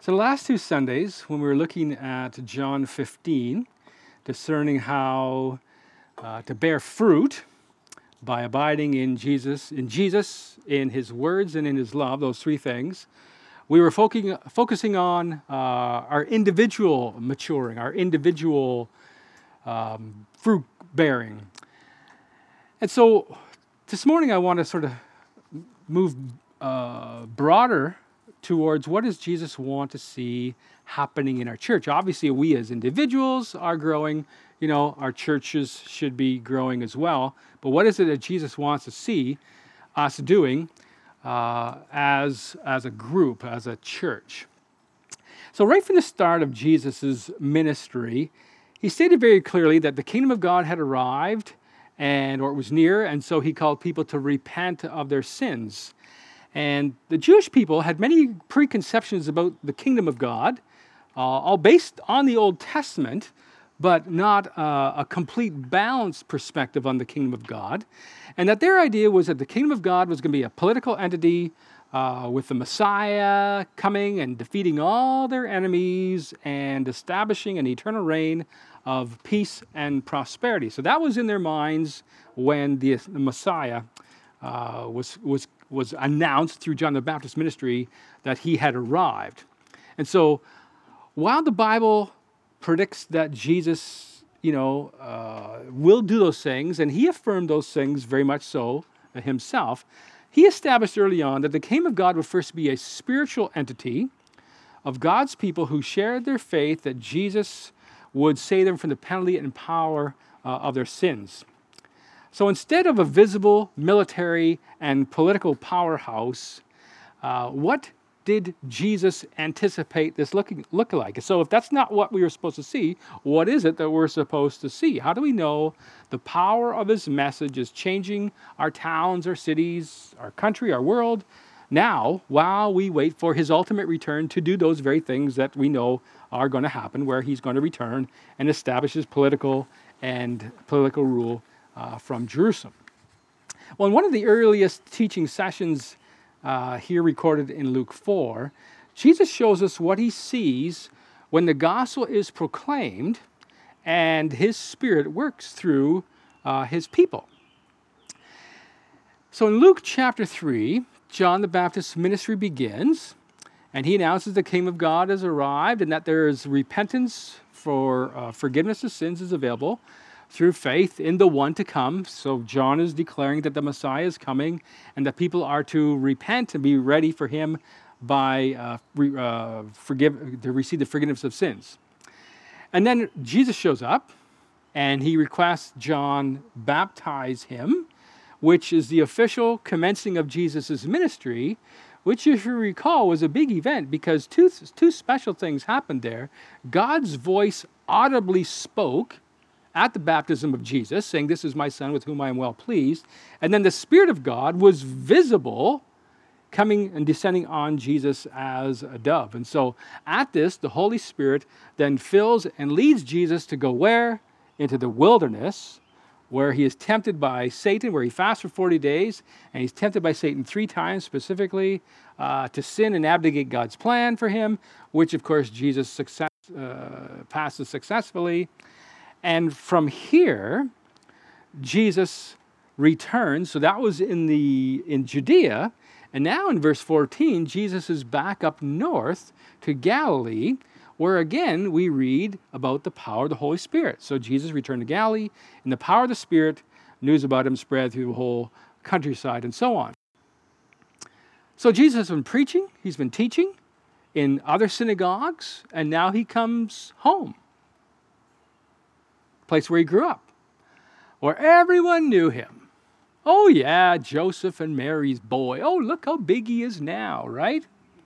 So the last two Sundays, when we were looking at John 15, discerning how to bear fruit by abiding in Jesus, in His words, and in His love, those three things, we were focusing on our individual maturing, our individual fruit bearing. And so this morning I want to sort of move broader towards what does Jesus want to see happening in our church. Obviously, we as individuals are growing. Our churches should be growing as well. But what is it that Jesus wants to see us doing as a group, as a church? So right from the start of Jesus' ministry, he stated very clearly that the kingdom of God had arrived or it was near, and so he called people to repent of their sins. And the Jewish people had many preconceptions about the kingdom of God, all based on the Old Testament, but not a complete balanced perspective on the kingdom of God. And that their idea was that the kingdom of God was going to be a political entity with the Messiah coming and defeating all their enemies and establishing an eternal reign of peace and prosperity. So that was in their minds when the Messiah was announced through John the Baptist's ministry that he had arrived. And so while the Bible predicts that Jesus, will do those things, and he affirmed those things very much so himself, he established early on that the kingdom of God would first be a spiritual entity of God's people who shared their faith that Jesus would save them from the penalty and power of their sins. So instead of a visible military and political powerhouse, what did Jesus anticipate this look like? So if that's not what we were supposed to see, what is it that we're supposed to see? How do we know the power of his message is changing our towns, our cities, our country, our world now while we wait for his ultimate return to do those very things that we know are going to happen, where he's going to return and establish his political rule from Jerusalem? Well, in one of the earliest teaching sessions here recorded in Luke 4, Jesus shows us what he sees when the gospel is proclaimed and his Spirit works through his people. So in Luke chapter 3, John the Baptist's ministry begins, and he announces the kingdom of God has arrived and that there is repentance for forgiveness of sins is available through faith in the one to come. So John is declaring that the Messiah is coming and that people are to repent and be ready for him to receive the forgiveness of sins. And then Jesus shows up and he requests John baptize him, which is the official commencing of Jesus' ministry, which, if you recall, was a big event because two special things happened there. God's voice audibly spoke at the baptism of Jesus, saying, "This is my Son with whom I am well pleased." And then the Spirit of God was visible, coming and descending on Jesus as a dove. And so at this, the Holy Spirit then fills and leads Jesus to go where? Into the wilderness, where he is tempted by Satan, where he fasts for 40 days, and he's tempted by Satan 3 times specifically to sin and abdicate God's plan for him, which of course Jesus passes successfully. And from here, Jesus returns. So that was in Judea. And now in verse 14, Jesus is back up north to Galilee, where again we read about the power of the Holy Spirit. So Jesus returned to Galilee, and the power of the Spirit, news about him spread through the whole countryside and so on. So Jesus has been preaching, he's been teaching in other synagogues, and now he comes home. Place where he grew up, where everyone knew him. Oh yeah, Joseph and Mary's boy. Oh, look how big he is now, right?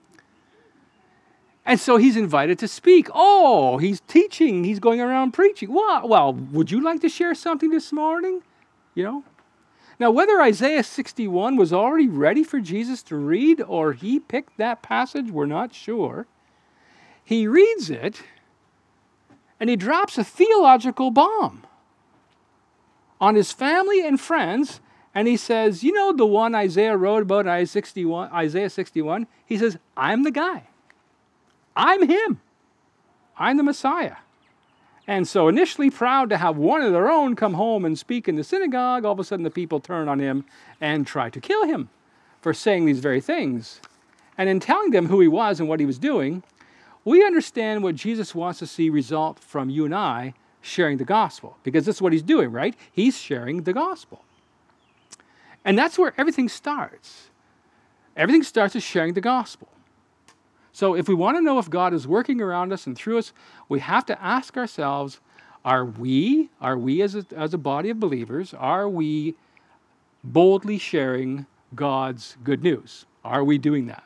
And so he's invited to speak. Oh, he's teaching. He's going around preaching. Well, would you like to share something this morning? Now, whether Isaiah 61 was already ready for Jesus to read or he picked that passage, we're not sure. He reads it, and he drops a theological bomb on his family and friends, and he says, the one Isaiah wrote about, Isaiah 61? He says, I'm the guy. I'm him. I'm the Messiah. And so initially proud to have one of their own come home and speak in the synagogue, all of a sudden the people turn on him and try to kill him for saying these very things. And in telling them who he was and what he was doing, we understand what Jesus wants to see result from you and I sharing the gospel. Because this is what he's doing, right? He's sharing the gospel. And that's where everything starts. Everything starts with sharing the gospel. So if we want to know if God is working around us and through us, we have to ask ourselves, are we as a body of believers, are we boldly sharing God's good news? Are we doing that?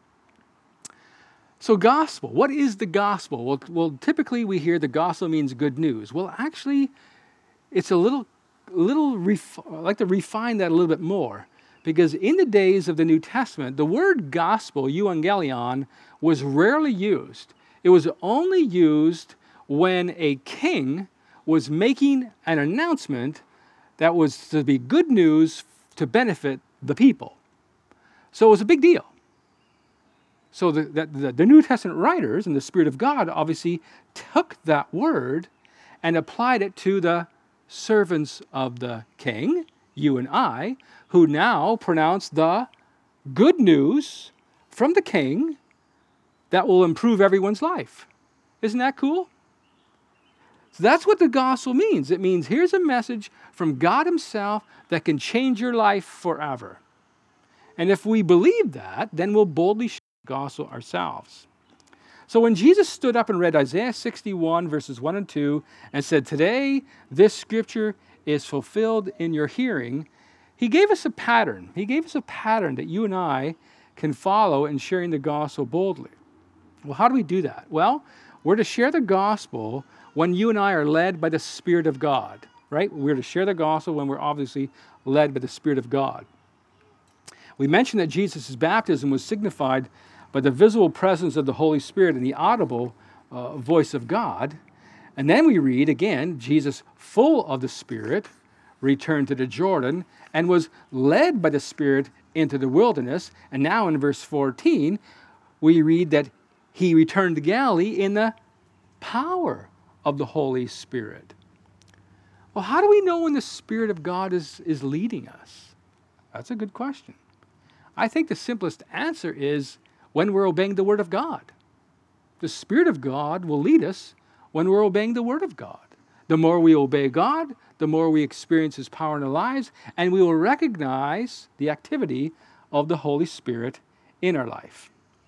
So gospel, what is the gospel? Well, typically we hear the gospel means good news. Well, actually, it's a little I'd like to refine that a little bit more. Because in the days of the New Testament, the word gospel, euangelion, was rarely used. It was only used when a king was making an announcement that was to be good news to benefit the people. So it was a big deal. So the New Testament writers and the Spirit of God obviously took that word and applied it to the servants of the king, you and I, who now pronounce the good news from the king that will improve everyone's life. Isn't that cool? So that's what the gospel means. It means here's a message from God himself that can change your life forever. And if we believe that, then we'll boldly share the gospel ourselves. So when Jesus stood up and read Isaiah 61, verses 1 and 2, and said, "Today this scripture is fulfilled in your hearing," he gave us a pattern. He gave us a pattern that you and I can follow in sharing the gospel boldly. Well, how do we do that? Well, we're to share the gospel when you and I are led by the Spirit of God, right? We're to share the gospel when we're obviously led by the Spirit of God. We mentioned that Jesus' baptism was signified by the visible presence of the Holy Spirit and the audible voice of God. And then we read again, Jesus, full of the Spirit, returned to the Jordan and was led by the Spirit into the wilderness. And now in verse 14, we read that he returned to Galilee in the power of the Holy Spirit. Well, how do we know when the Spirit of God is leading us? That's a good question. I think the simplest answer is when we're obeying the Word of God. The Spirit of God will lead us when we're obeying the Word of God. The more we obey God, the more we experience his power in our lives, and we will recognize the activity of the Holy Spirit in our life.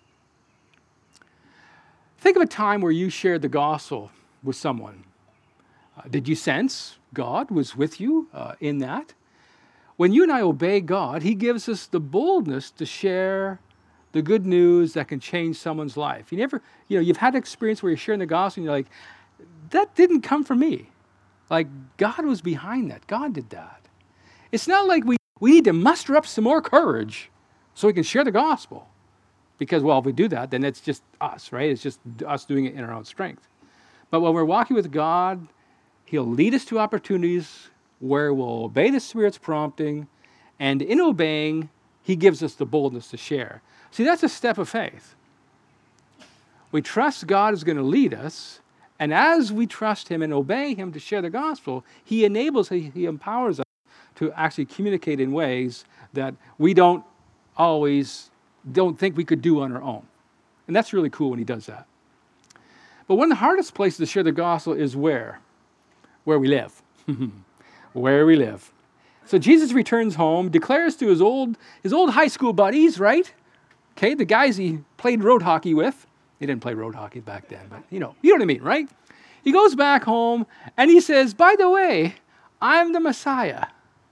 Think of a time where you shared the gospel with someone. Did you sense God was with you in that? When you and I obey God, he gives us the boldness to share the good news that can change someone's life. You've had an experience where you're sharing the gospel and you're like, that didn't come from me. Like, God was behind that. God did that. It's not like we need to muster up some more courage so we can share the gospel. Because, well, if we do that, then it's just us, right? It's just us doing it in our own strength. But when we're walking with God, he'll lead us to opportunities where we'll obey the Spirit's prompting, and in obeying, he gives us the boldness to share. See, that's a step of faith. We trust God is going to lead us, and as we trust him and obey him to share the gospel, he empowers us to actually communicate in ways that we don't think we could do on our own. And that's really cool when he does that. But one of the hardest places to share the gospel is where? Where we live. Where we live. So Jesus returns home, declares to his old high school buddies, right? Okay, the guys he played road hockey with. He didn't play road hockey back then, but you know what I mean, right? He goes back home and he says, by the way, I'm the Messiah.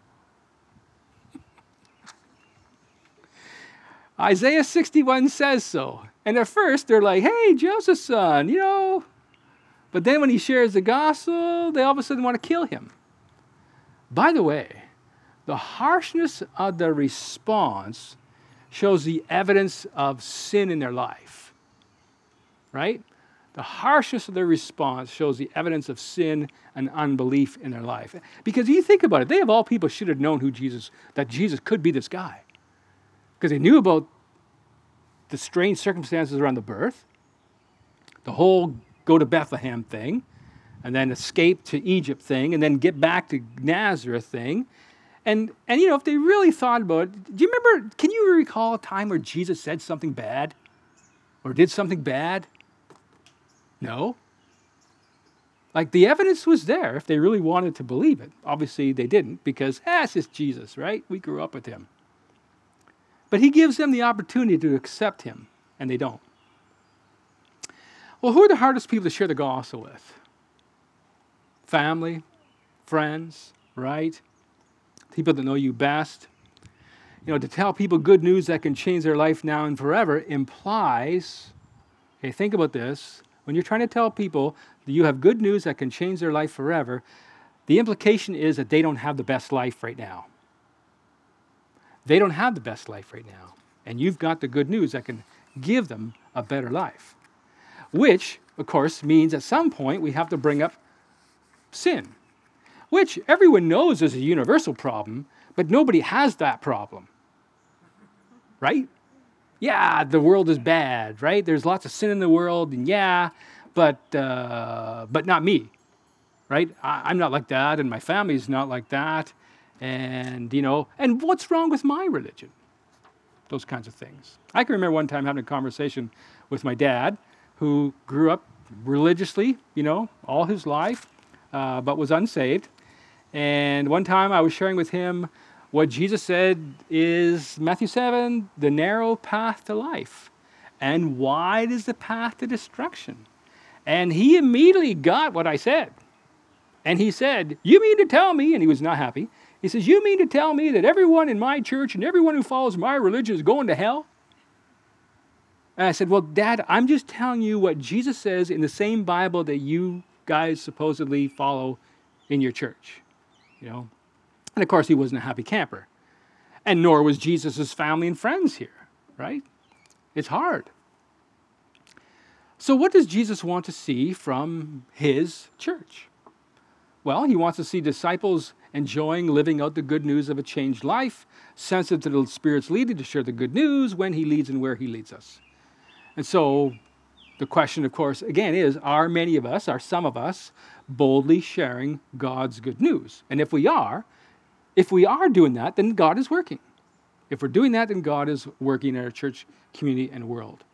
Isaiah 61 says so. And at first they're like, hey, Joseph's son, But then when he shares the gospel, they all of a sudden want to kill him. By the way, the harshness of the response shows the evidence of sin in their life. Right? The harshness of their response shows the evidence of sin and unbelief in their life. Because you think about it, they of all people should have known that Jesus could be this guy. Because they knew about the strange circumstances around the birth. The whole go to Bethlehem thing, and then escape to Egypt thing, and then get back to Nazareth thing. And if they really thought about it, can you recall a time where Jesus said something bad? Or did something bad? No. Like, the evidence was there if they really wanted to believe it. Obviously, they didn't, because, it's just Jesus, right? We grew up with him. But he gives them the opportunity to accept him, and they don't. Well, who are the hardest people to share the gospel with? Family, friends, right? People that know you best. To tell people good news that can change their life now and forever implies, okay, think about this. When you're trying to tell people that you have good news that can change their life forever, the implication is that they don't have the best life right now. They don't have the best life right now. And you've got the good news that can give them a better life. Which, of course, means at some point we have to bring up sin, which everyone knows is a universal problem, but nobody has that problem. Right? Yeah, the world is bad, right? There's lots of sin in the world, and but not me, right? I'm not like that, and my family's not like that, and what's wrong with my religion? Those kinds of things. I can remember one time having a conversation with my dad, who grew up religiously, all his life, but was unsaved. And one time I was sharing with him what Jesus said is Matthew 7, the narrow path to life, and wide is the path to destruction. And he immediately got what I said. And he said, you mean to tell me, and he was not happy, he says, you mean to tell me that everyone in my church and everyone who follows my religion is going to hell? And I said, well, Dad, I'm just telling you what Jesus says in the same Bible that you guys supposedly follow in your church, And of course, he wasn't a happy camper. And nor was Jesus' family and friends here, right? It's hard. So what does Jesus want to see from his church? Well, he wants to see disciples enjoying living out the good news of a changed life, sensitive to the Spirit's leading to share the good news when he leads and where he leads us. And so the question, of course, again is, are some of us boldly sharing God's good news? And if we are doing that, then God is working. If we're doing that, then God is working in our church, community, and world.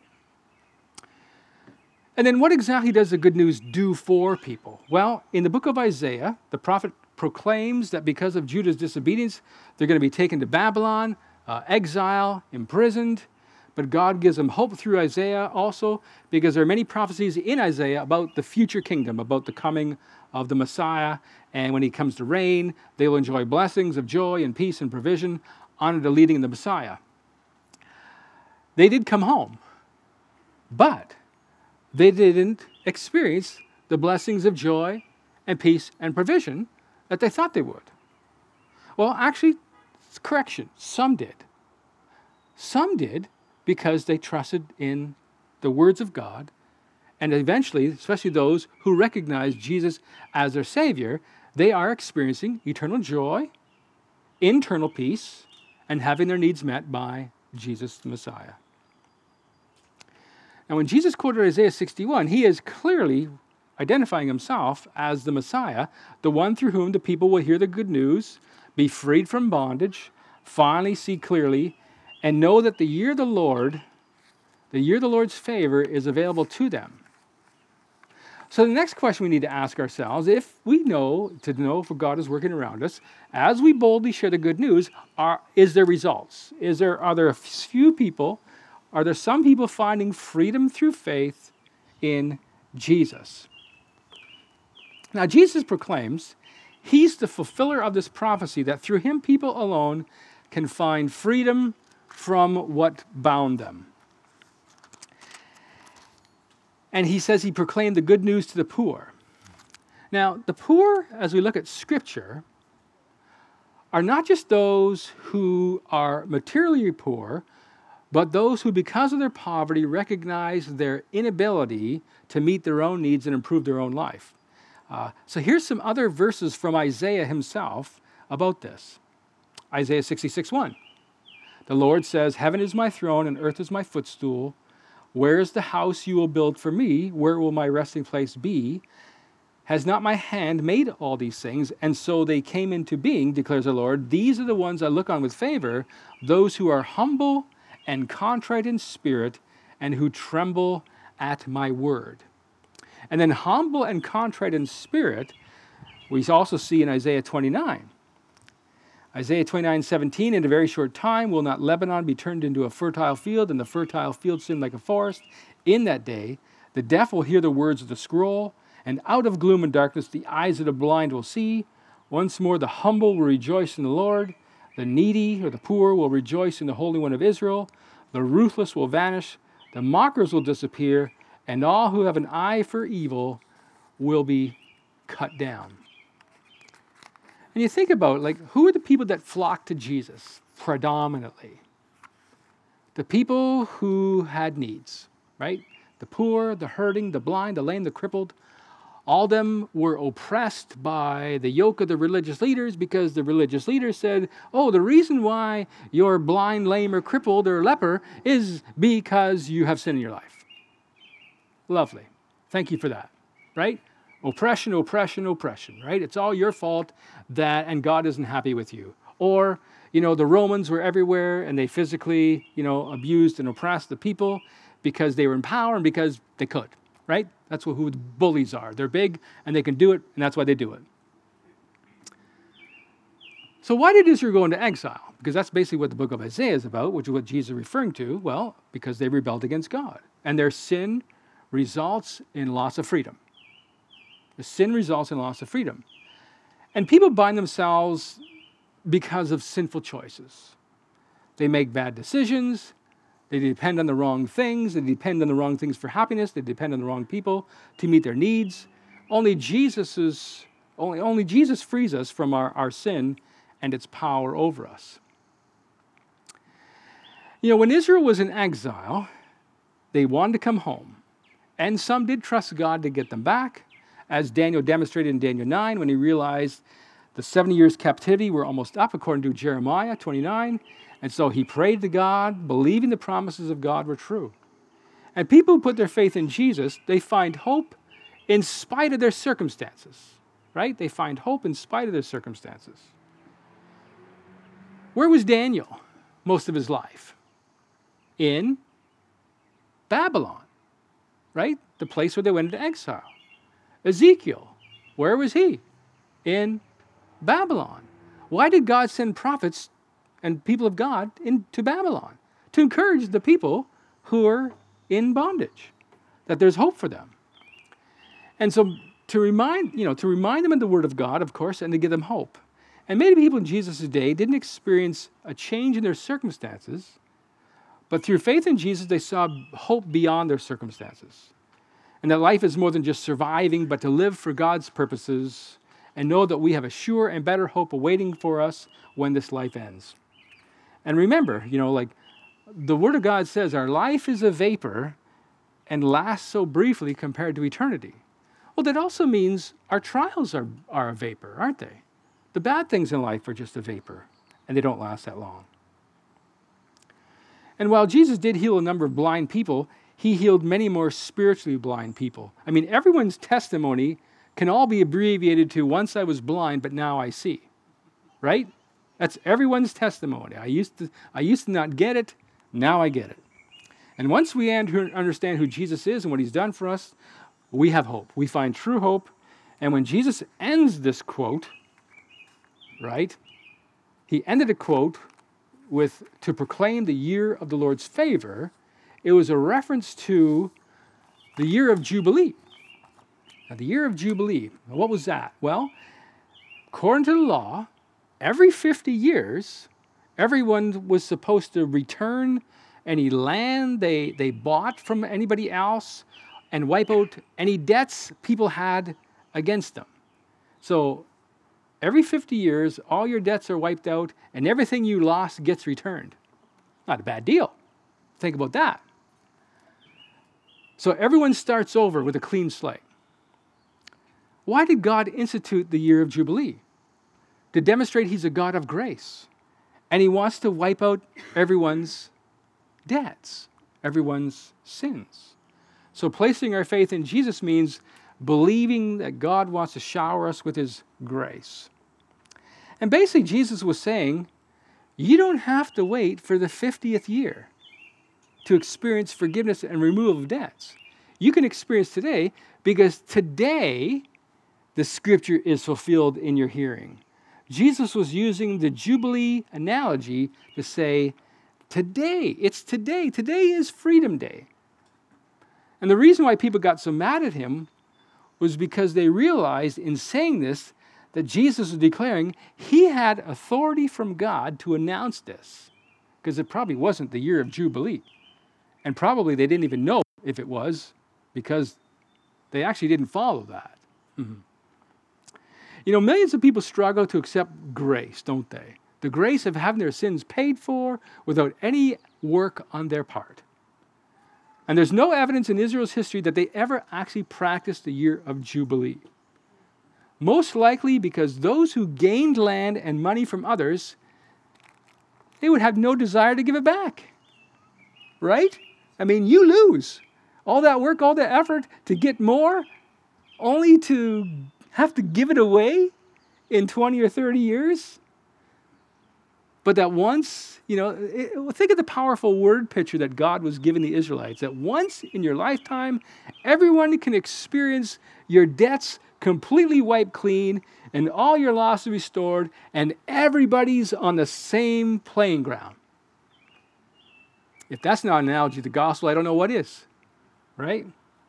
And then what exactly does the good news do for people? Well, in the book of Isaiah, the prophet proclaims that because of Judah's disobedience, they're going to be taken to Babylon, exile, imprisoned. But God gives them hope through Isaiah also, because there are many prophecies in Isaiah about the future kingdom, about the coming of the Messiah. And when he comes to reign, they will enjoy blessings of joy and peace and provision under the leading of the Messiah. They did come home, but they didn't experience the blessings of joy and peace and provision that they thought they would. Well, actually, correction, some did. Some did because they trusted in the words of God, and eventually, especially those who recognize Jesus as their Savior, they are experiencing eternal joy, internal peace, and having their needs met by Jesus the Messiah. Now, when Jesus quoted Isaiah 61, he is clearly identifying himself as the Messiah, the one through whom the people will hear the good news, be freed from bondage, finally see clearly, and know that the year of the Lord's favor is available to them. So the next question we need to ask ourselves, if we know if God is working around us, as we boldly share the good news, is there results? Are there some people finding freedom through faith in Jesus? Now, Jesus proclaims he's the fulfiller of this prophecy that through him people alone can find freedom from what bound them. And he says he proclaimed the good news to the poor. Now, the poor, as we look at Scripture, are not just those who are materially poor, but those who, because of their poverty, recognize their inability to meet their own needs and improve their own life. So here's some other verses from Isaiah himself about this. Isaiah 66:1. The Lord says, "Heaven is my throne and earth is my footstool. Where is the house you will build for me? Where will my resting place be? Has not my hand made all these things? And so they came into being, declares the Lord. These are the ones I look on with favor, those who are humble and contrite in spirit, and who tremble at my word. And then humble and contrite in spirit, we also see in Isaiah 29. Isaiah 29:17, in a very short time will not Lebanon be turned into a fertile field, and the fertile field seem like a forest? In that day, the deaf will hear the words of the scroll, and out of gloom and darkness the eyes of the blind will see. Once more the humble will rejoice in the Lord. The needy or the poor will rejoice in the Holy One of Israel. The ruthless will vanish. The mockers will disappear. And all who have an eye for evil will be cut down. And you think about, like, who are the people that flock to Jesus predominantly? The people who had needs, right? The poor, the hurting, the blind, the lame, the crippled. All of them were oppressed by the yoke of the religious leaders because the religious leaders said, oh, the reason why you're blind, lame, or crippled, or leper is because you have sin in your life. Lovely. Thank you for that, right? Oppression, oppression, oppression, right? It's all your fault and God isn't happy with you. Or, the Romans were everywhere and they physically, abused and oppressed the people because they were in power and because they could, right? That's who the bullies are. They're big and they can do it, and that's why they do it. So why did Israel go into exile? Because that's basically what the book of Isaiah is about, which is what Jesus is referring to. Well, because they rebelled against God. And their sin results in loss of freedom. The sin results in loss of freedom. And people bind themselves because of sinful choices. They make bad decisions. They depend on the wrong things. They depend on the wrong things for happiness. They depend on the wrong people to meet their needs. Only Jesus frees us from our sin and its power over us. When Israel was in exile, they wanted to come home. And some did trust God to get them back, as Daniel demonstrated in Daniel 9 when he realized the 70 years captivity were almost up, according to Jeremiah 29. And so he prayed to God, believing the promises of God were true. And people who put their faith in Jesus, they find hope in spite of their circumstances, right? They find hope in spite of their circumstances. Where was Daniel most of his life? In Babylon, right? The place where they went into exile. Ezekiel, where was he? In Babylon. Why did God send prophets and people of God into Babylon? To encourage the people who are in bondage, that there's hope for them. And so to remind them of the word of God, of course, and to give them hope. And many people in Jesus' day didn't experience a change in their circumstances, but through faith in Jesus, they saw hope beyond their circumstances. And that life is more than just surviving, but to live for God's purposes and know that we have a sure and better hope awaiting for us when this life ends. And remember, the Word of God says our life is a vapor and lasts so briefly compared to eternity. Well, that also means our trials are a vapor, aren't they? The bad things in life are just a vapor, and they don't last that long. And while Jesus did heal a number of blind people, he healed many more spiritually blind people. I mean, everyone's testimony can all be abbreviated to, once I was blind, but now I see. Right? That's everyone's testimony. I used to not get it, now I get it. And once we understand who Jesus is and what he's done for us, we have hope. We find true hope. And when Jesus ends this quote, right, he ended a quote with, to proclaim the year of the Lord's favor. It was a reference to the year of Jubilee. Now, the year of Jubilee, what was that? Well, according to the law, every 50 years, everyone was supposed to return any land they bought from anybody else and wipe out any debts people had against them. So every 50 years, all your debts are wiped out and everything you lost gets returned. Not a bad deal. Think about that. So everyone starts over with a clean slate. Why did God institute the year of Jubilee? To demonstrate he's a God of grace. And he wants to wipe out everyone's debts. everyone's sins. So placing our faith in Jesus means believing that God wants to shower us with his grace. And basically, Jesus was saying, you don't have to wait for the 50th year to experience forgiveness and removal of debts. You can experience today, because today the scripture is fulfilled in your hearing. Jesus was using the Jubilee analogy to say, today, it's today. Today is Freedom Day. And the reason why people got so mad at him was because they realized in saying this that Jesus was declaring he had authority from God to announce this, because it probably wasn't the year of Jubilee. And probably they didn't even know if it was, because they actually didn't follow that. Mm-hmm. You know, millions of people struggle to accept grace, don't they? The grace of having their sins paid for without any work on their part. And there's no evidence in Israel's history that they ever actually practiced the year of Jubilee. Most likely because those who gained land and money from others, they would have no desire to give it back. Right? I mean, you lose all that work, all that effort to get more, only to have to give it away in 20 or 30 years. But that once, think of the powerful word picture that God was giving the Israelites, that once in your lifetime, everyone can experience your debts completely wiped clean and all your losses restored, and everybody's on the same playing ground. If that's not an analogy to the gospel, I don't know what is, right?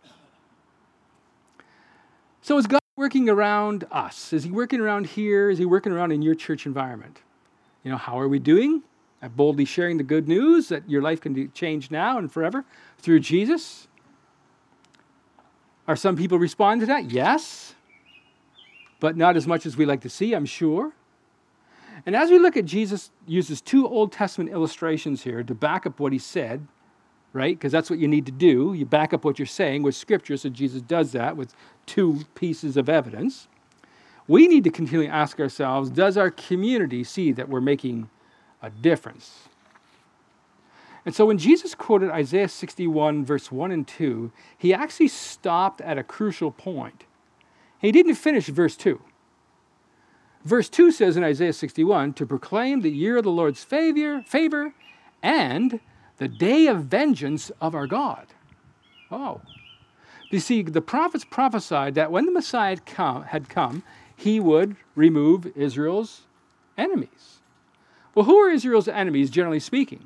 So is God working around us? Is he working around here? Is he working around in your church environment? How are we doing at boldly sharing the good news that your life can be changed now and forever through Jesus? Are some people responding to that? Yes, but not as much as we like to see, I'm sure. And as we look at Jesus uses two Old Testament illustrations here to back up what he said, right? Because that's what you need to do. You back up what you're saying with Scripture, so Jesus does that with two pieces of evidence. We need to continually ask ourselves, does our community see that we're making a difference? And so when Jesus quoted Isaiah 61, verse 1 and 2, he actually stopped at a crucial point. He didn't finish verse 2. Verse 2 says in Isaiah 61, to proclaim the year of the Lord's favor and the day of vengeance of our God. Oh. You see, the prophets prophesied that when the Messiah had come, he would remove Israel's enemies. Well, who are Israel's enemies, generally speaking?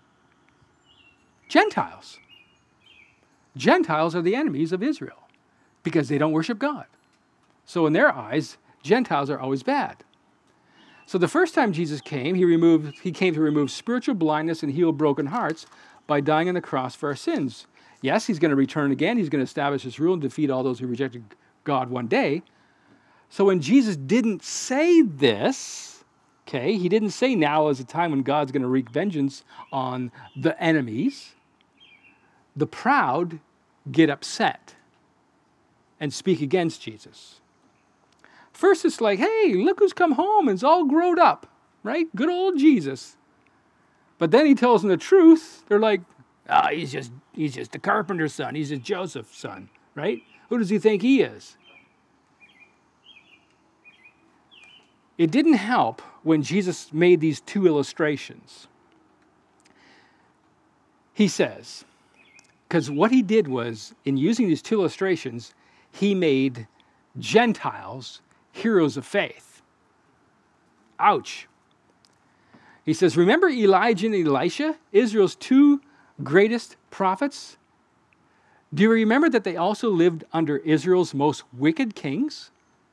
Gentiles. Gentiles are the enemies of Israel because they don't worship God. So in their eyes, Gentiles are always bad. So the first time Jesus came, he came to remove spiritual blindness and heal broken hearts by dying on the cross for our sins. Yes, he's going to return again. He's going to establish his rule and defeat all those who rejected God one day. So when Jesus didn't say this, he didn't say now is the time when God's going to wreak vengeance on the enemies. The proud get upset and speak against Jesus. First, it's like, hey, look who's come home and is all grown up, right? Good old Jesus. But then he tells them the truth. They're like, he's just the carpenter's son. He's just Joseph's son, right? Who does he think he is? It didn't help when Jesus made these two illustrations. He says, because what he did was, in using these two illustrations, he made Gentiles heroes of faith. Ouch. He says, remember Elijah and Elisha, Israel's two greatest prophets? Do you remember that they also lived under Israel's most wicked kings?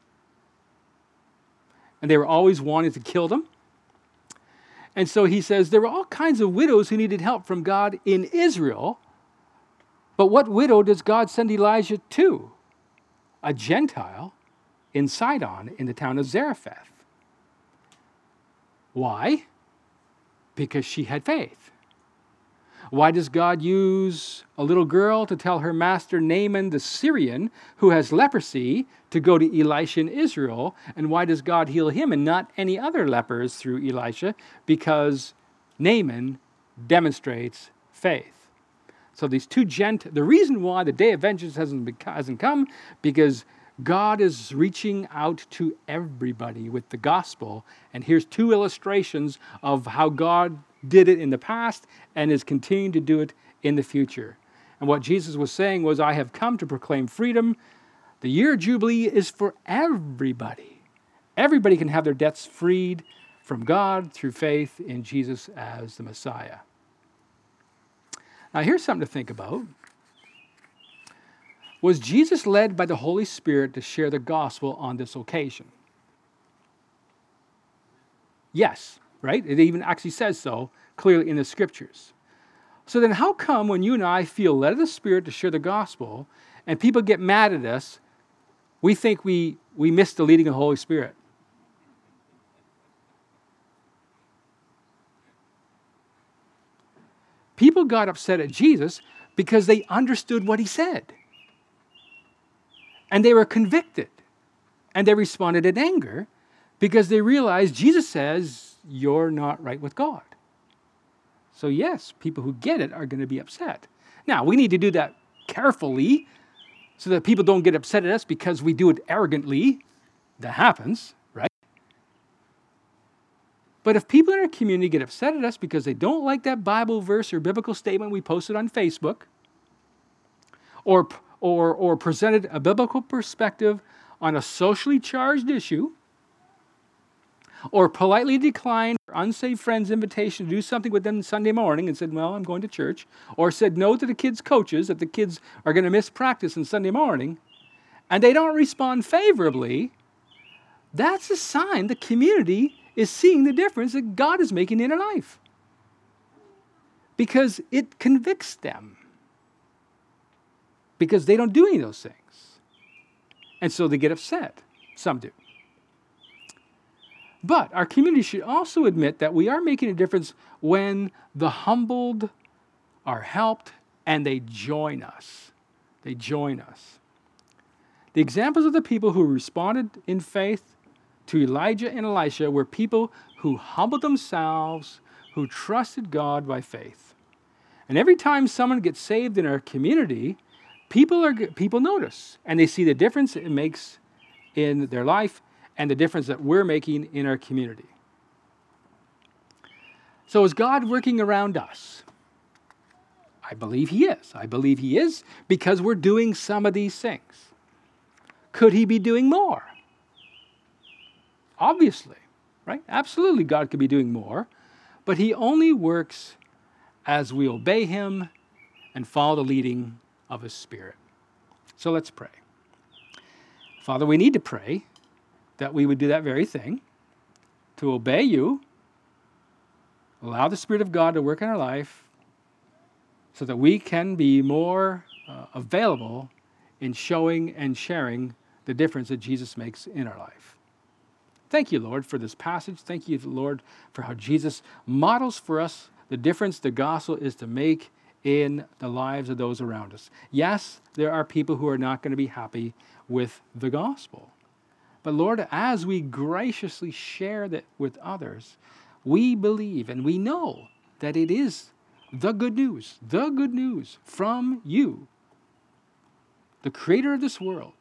And they were always wanting to kill them. And so he says there were all kinds of widows who needed help from God in Israel. But what widow does God send Elijah to? A Gentile in Sidon in the town of Zarephath. Why? Because she had faith. Why does God use a little girl to tell her master Naaman the Syrian, who has leprosy, to go to Elisha in Israel? And why does God heal him and not any other lepers through Elisha? Because Naaman demonstrates faith. So these two the reason why the day of vengeance hasn't come, because God is reaching out to everybody with the gospel. And here's two illustrations of how God did it in the past and is continuing to do it in the future. And what Jesus was saying was, I have come to proclaim freedom. The year of Jubilee is for everybody. Everybody can have their debts freed from God through faith in Jesus as the Messiah. Now here's something to think about. Was Jesus led by the Holy Spirit to share the gospel on this occasion? Yes, right? It even actually says so clearly in the scriptures. So then how come when you and I feel led of the Spirit to share the gospel and people get mad at us, we think we missed the leading of the Holy Spirit? People got upset at Jesus because they understood what he said. And they were convicted. And they responded in anger because they realized Jesus says, you're not right with God. So yes, people who get it are going to be upset. Now, we need to do that carefully so that people don't get upset at us because we do it arrogantly. That happens, right? But if people in our community get upset at us because they don't like that Bible verse or biblical statement we posted on Facebook, or presented a biblical perspective on a socially charged issue, or politely declined unsaved friends' invitation to do something with them Sunday morning and said, well, I'm going to church, or said no to the kids' coaches that the kids are going to miss practice on Sunday morning, and they don't respond favorably, that's a sign the community is seeing the difference that God is making in their life. Because it convicts them. Because they don't do any of those things. And so they get upset. Some do. But our community should also admit that we are making a difference when the humbled are helped and they join us. They join us. The examples of the people who responded in faith to Elijah and Elisha were people who humbled themselves, who trusted God by faith. And every time someone gets saved in our community, people notice, and they see the difference it makes in their life and the difference that we're making in our community. So is God working around us? I believe he is. I believe he is because we're doing some of these things. Could he be doing more? Obviously, right? Absolutely, God could be doing more, but he only works as we obey him and follow the leading of his Spirit. So let's pray. Father, we need to pray that we would do that very thing, to obey you, allow the Spirit of God to work in our life so that we can be more available in showing and sharing the difference that Jesus makes in our life. Thank you, Lord, for this passage. Thank you, Lord, for how Jesus models for us the difference the gospel is to make in the lives of those around us. Yes, there are people who are not going to be happy with the gospel. But Lord, as we graciously share that with others, we believe and we know that it is the good news from you, the creator of this world,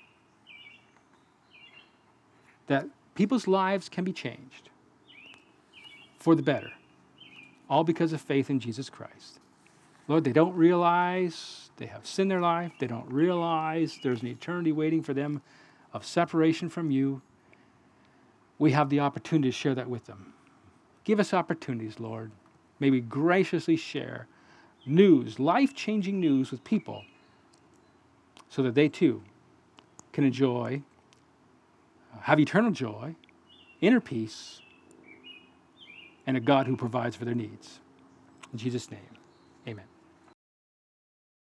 that people's lives can be changed for the better, all because of faith in Jesus Christ. Lord, they don't realize they have sin in their life. They don't realize there's an eternity waiting for them of separation from you. We have the opportunity to share that with them. Give us opportunities, Lord. May we graciously share news, life-changing news with people so that they too can enjoy, have eternal joy, inner peace, and a God who provides for their needs. In Jesus' name, amen.